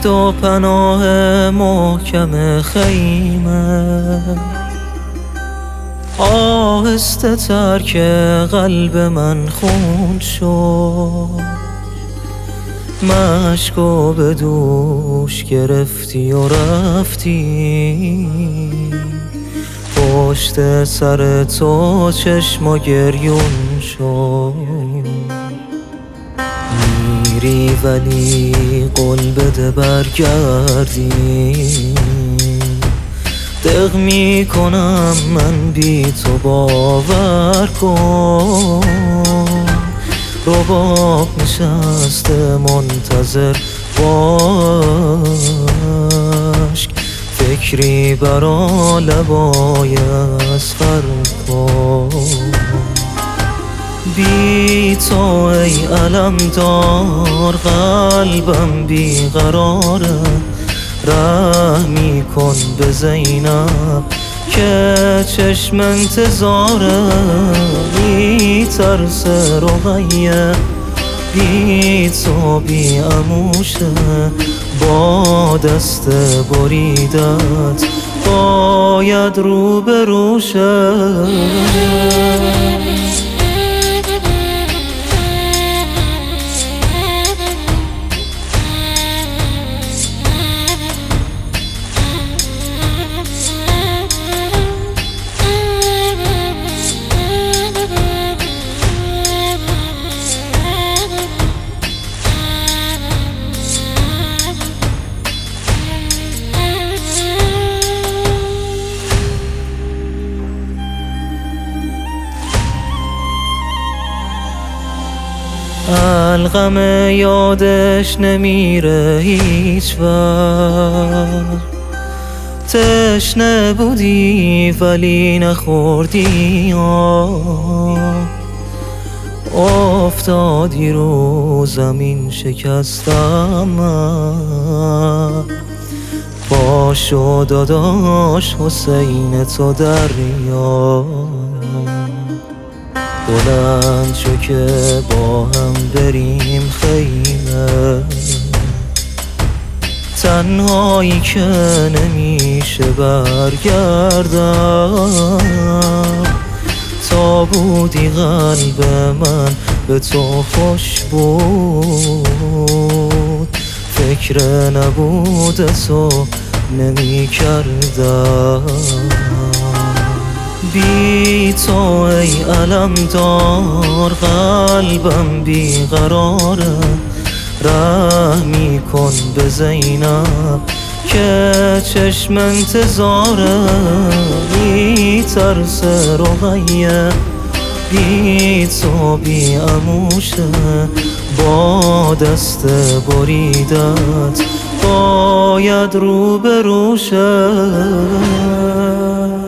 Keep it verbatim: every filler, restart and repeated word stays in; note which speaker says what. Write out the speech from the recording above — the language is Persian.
Speaker 1: پشت و پناه محکم خیمه، آهسته تر که قلب من خون شد. مشکو به دوش گرفتی و رفتی، پشت سر تو چشم و گریون شد. میری ولی قول بده برگردی، دق میکنم من بی تو باور کن. رباب نشسته منتظر باشک، فکری برا لبای اسخر کن. بی تو ای علمدار قلبم بیقراره، رحمی کن به زینب که چشم انتظاره. بی ترس رقیه، بی تو بی عموشه، با دست بریدت باید رو به روشه. الغم یادش نمیره هیچ وقت، تشنه بودی ولی نخوردی آب. افتادی رو زمین شکستم من، پاشو داداش حسین تو دریا. بلند شو که با هم بریم خیمه، تنهایی که نمیشه برگردم. تا بودی قلب من به تو خوش بود، فکر نبود تو نمی کردم. بی تو ای علمدار قلبم بیقراره، رحمی کن به زینب که چشم انتظاره. بی ترس رقیه، بی تو بی عموشه، با دست بریدت باید رو به روشه.